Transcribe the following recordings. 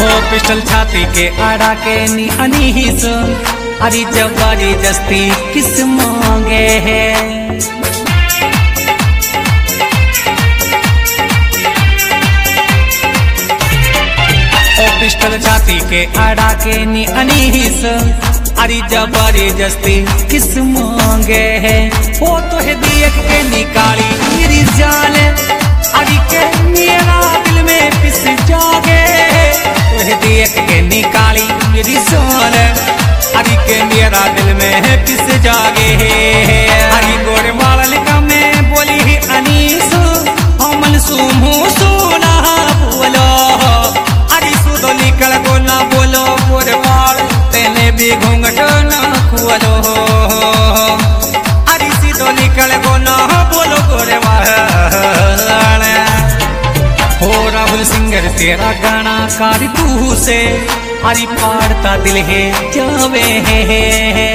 हो पिस्टल छाती के आड़ा के नी अनीस अरे जबरदस्ती किस मांगे है। पिस्टल छाती के आड़ा के नी अनीस अरे जबरदस्ती किस मांगे है। वो तो है देख के निकाली मेरी जान अरे के मेरा दिल में पिस जागे। तो है देख के निकाली मेरी जान अरे के मेरा दिल में पिस जागे। अरे गोरे वाल का मैं बोली ही अनीस हमन सुमो सोना बोलो अरे सुदो निकल को ना बोलो गोरे वाल तेने भी घूंघट ना खोलो। अरे सीधो निकल को ना बोलो गोरे वाल। हो राहुल सिंगर तेरा गाना कारी तू से अरे पाड़ता दिल है जावे है।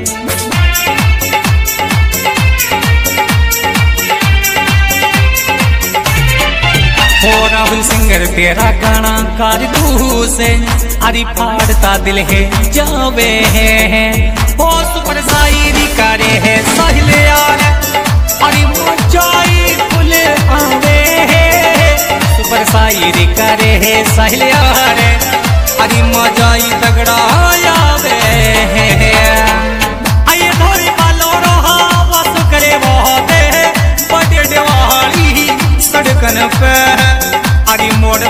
हो राहुल सिंगर तेरा गाना कार तू से अरे फाड़ता दिल है जावे है। हो सुपर शायरी करे है साहिल यार अरे मचाई फुल आवे है। सुपर शायरी करे है साहिल यार अरे मजाई तगड़ा आवे है। आये धोरी बालो रोहा वास करे बहुत बड़े देवाली सड़कन पे अरे मोड़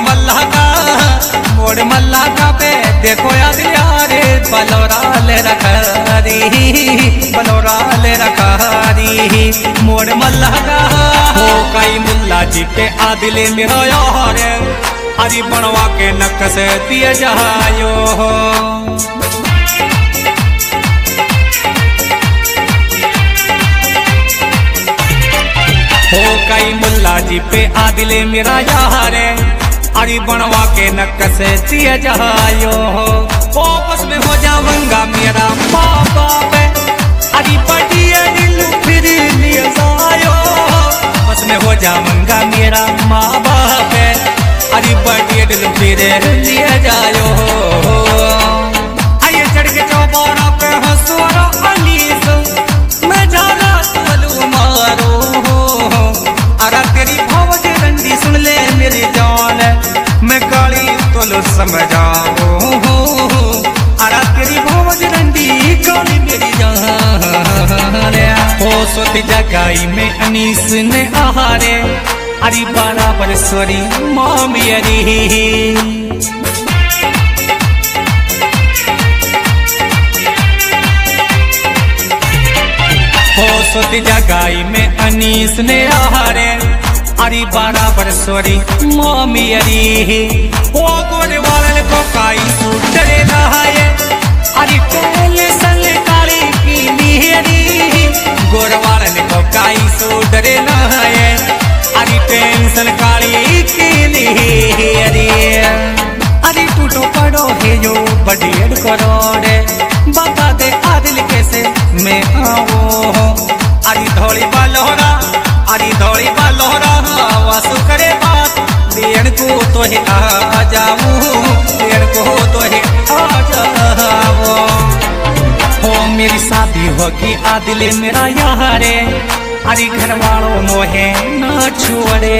मल्ला का पे देखो याद यारे बलोरा ले रखा दी मोड़ मल्ला का। हो कई मुल्ला जी पे आदिले मेरा यार अरे बनवा के नक्श दिए जायो। हो कई मुल्ला जी पे आदिले मेरा यार अरे बनवा के नक्श दिए जायो। हो बस में हो जाऊंगा मेरा माँ बाप अरे बढ़िया दिल फिर लिए जायो। बस में हो जाऊंगा मेरा माँ बाप अरे बढ़िया दिल फिर लिए जायो। आइए चढ़ के चौबारा पे हंसवारा अनीस मैं जाना तलू मारो। अरे तेरी भौज रंडी सुन ले मेरी जान मैं काली तोलो समझाओ। अरे तेरी भौज रंडी काली मेरी जान। हो सोती जगाई में अनीस ने आहारे अरे बराबर स्वरी मामी अरी। हो सोती जगाई में अनीस ने आहारे अरे बराबर स्वरी मामी अरी। हो गोरे वाले को काई सूटरे नहाए अरे टोले सल काली की निहरी। गोरे वाले को काई सूटरे नहाए अरे टेंशन काली की निहरी। अरे टूटो पड़ो है जो बड़ेड़ करोड़े बता दे आदिल कैसे मैं आओ। अरे धोड़ी बालोरा वासु करे बात देड़ को तो है आ जाऊं देड़ को तो है आ जाओ। हो मेरी शादी होगी आदिल मेरा यारे अरे घर वालों मोहे ना छोड़े।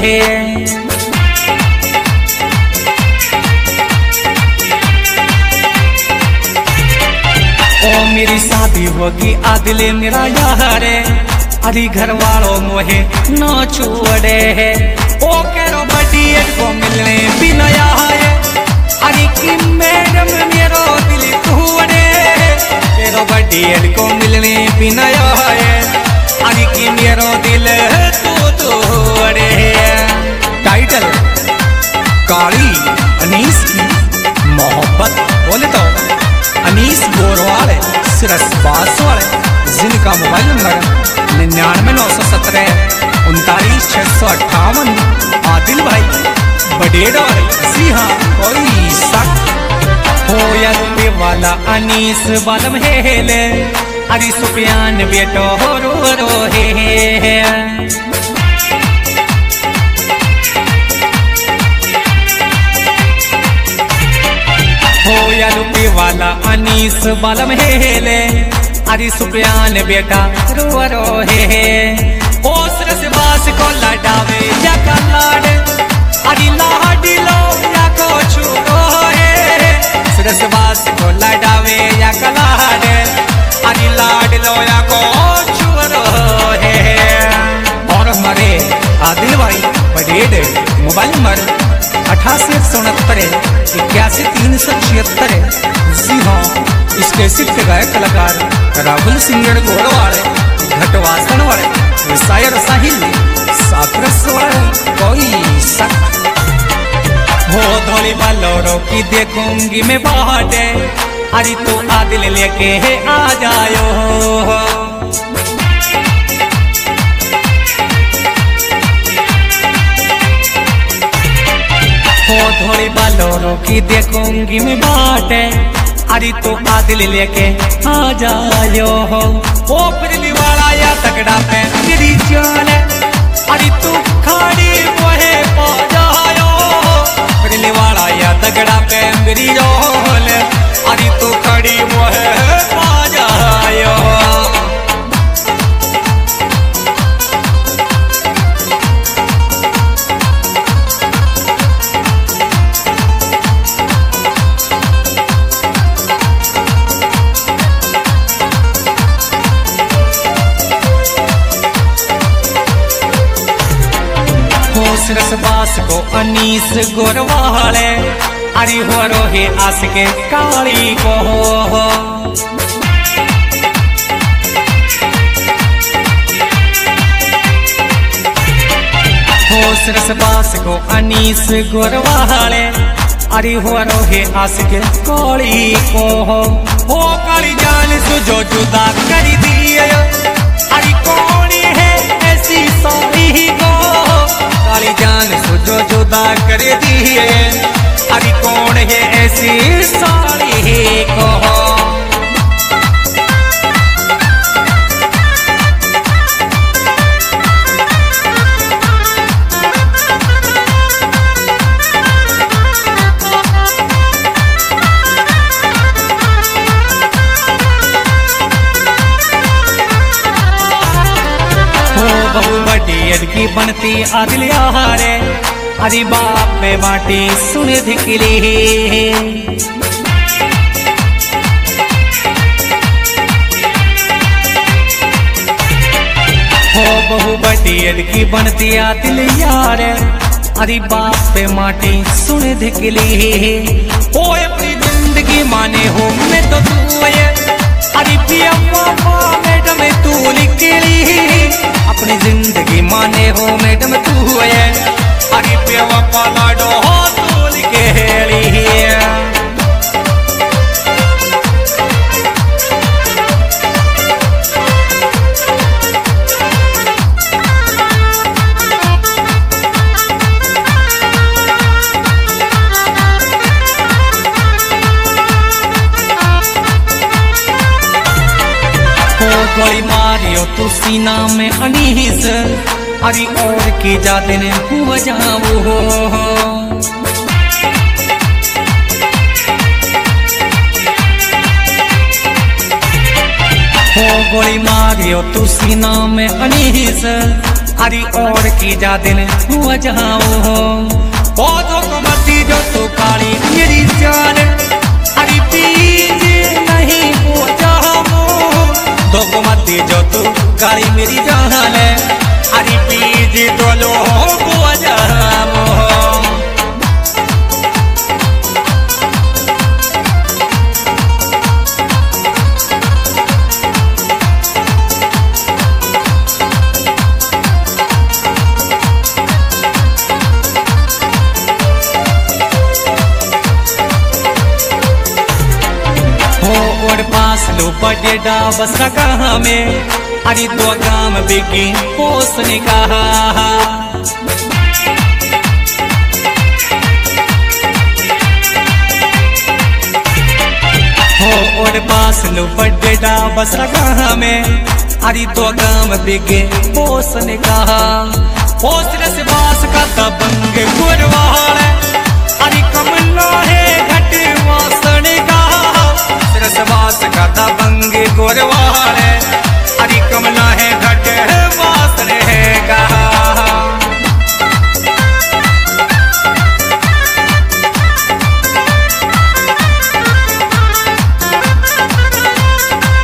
ओ मेरी शादी होगी आदिल मेरा यारे अरे घर वालों मोहे ना छोड़े। ओ केरो बड़िए को मिलने भी नया है अरे कि मैडम मेरो दिल तोड़े। केरो बड़िए को मिलने भी नया है अरे कि मेरो दिल तो तोड़े। टाइटल काली अनीस की मोहब्बत बोले तो अनीस गोरवाल सिरस बास वाले जिनका मोबाइल नंबर 99,917 39,658। आदिल भाई बडेड़ा वाले जी हाँ कोई शक हो या वाला अनीस बालम हेले अरे सुफियान बेटो रो रो हे। अनीस बालम हेले अरे सुप्रियान बेटा रो रो हे ओ सरस बास को लडावे या का लाड अरे लाडी लो या को छुरो हे सरस बास को लडावे या का लाड अरे लाड लो या को छुरो हे। और हमारे आदिल भाई पटेल मोबाइल नंबर 8869 जी हाँ, इस कैसेट के गायक कलाकार राहुल सिंगर गोरवाड़े घटवासन वाले शायर साहिल साकरस वाले कोई शक हो धोली बालोरों की देखूंगी मैं बाटे अरे तो आदिल लेके आ जायो हो थोड़ी बालोरों की देखूंगी मैं बाटे अरे तो आदिल लेके आ जायो हो ओ बिजली वाला या तगड़ा पे मेरी जान अरे तू खाड़ी मोहे पा जायो बिजली वाला या तगड़ा पे मेरी जान अरे तू खाड़ी मोहे पा जायो। सरस बास को अनीस गोरवाले अरे हो रोहे आस के काली को हो सरस बास को अनीस गोरवाले अरे हो रोहे आस के काली को हो काली जान सुजो जुदा कर दिए अरे कौन है ऐसी सारी को काली जान सुजो जुदा कर दिए अरे कौन है ऐसी साली को की बनती आदिल यारे अरे बाप में बाटी सुन धिकली हो बहु बटियल की बनती आदिल यारे अरे बाप पे माटी सुन धिकली ओ अपनी जिंदगी माने हो मैं तो तू अरे पिया पापा मैडम तू निकली अपनी जिंदगी माने हो मैडम तू है अरे पेवा पालाडो हो तू लिखेली गोली मारियो तू सीना में अनीस अरे और की जाते ने हुआ जाओ हो गोली मारियो तू सीना में अनीस अरे और की जाते ने हुआ जाओ पौधों को मती जो तू काली मेरी जान अरे बीज नहीं हो जाओ को मती जो तू काली मेरी जान अरे बीज तो लो हो जामो पास लो बडेडा बस कहा में अरे दो गाम बिकी पोसने कहा हो और पास लो बडेडा बस कहा में अरे दो गाम बिके पोसने कहा पोसने से बास का दबंग गुरवाल अरे कमला है घट वासने का का